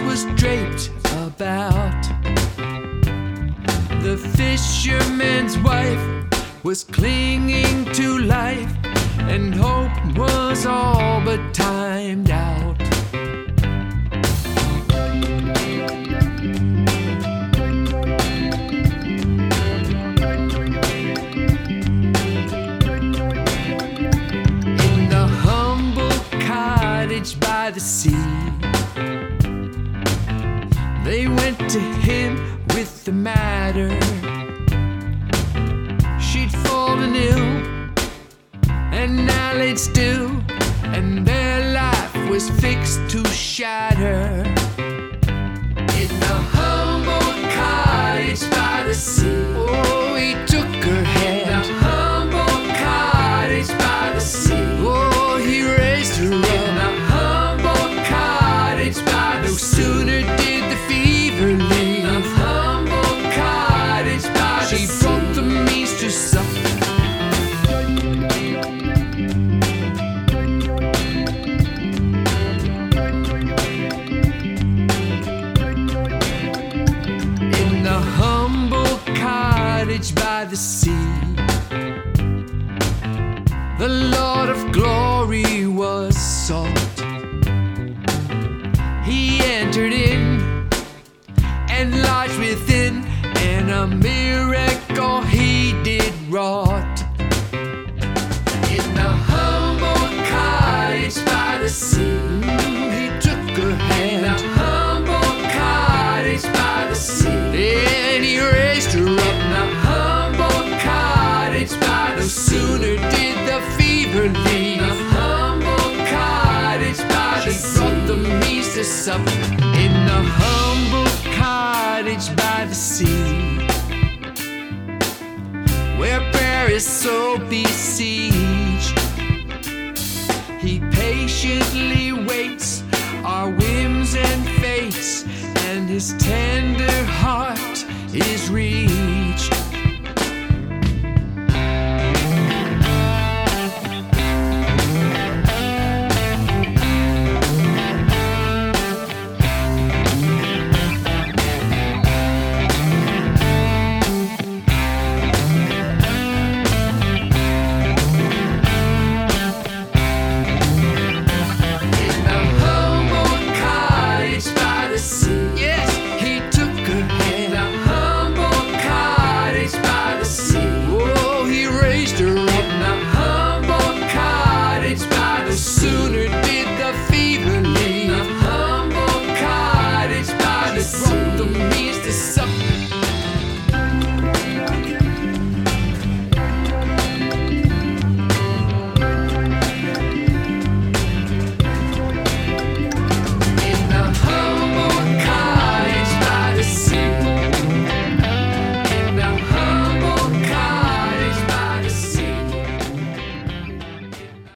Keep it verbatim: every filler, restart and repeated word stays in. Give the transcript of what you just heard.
was draped about. The fisherman's wife was clinging to life, and hope was all but timed out. In the humble cottage by the sea, they went to him with the matter. She'd fallen ill and now laid still, and their life was fixed to shatter. In the humble cottage by the sea, oh, he took her hand. In the humble cottage by the sea, oh, he raised her up. In the humble cottage by the sea, no sooner did the fever leave. In the humble cottage by the sea, she brought the means to supper. By the sea, the Lord of glory was sought. He entered in and lodged within, and a miracle he did wrought. In the humble cottage by the sea, he took her hand. In the humble cottage by the sea, and he raised her up. No sooner did the fever leave. The humble cottage by the sea, she brought the means to supper. In the humble cottage by the sea, where prayer is so besieged, he patiently waits our whims and fates, and his tender heart is reached.